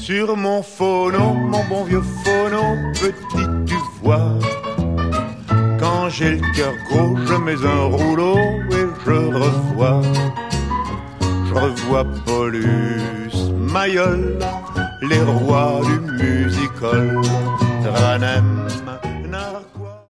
Sur mon phono, mon bon vieux phono, petit tu vois. Quand j'ai le cœur gros, je mets un rouleau et je revois Paulus, Mayol, les rois du music-hall. Tranem,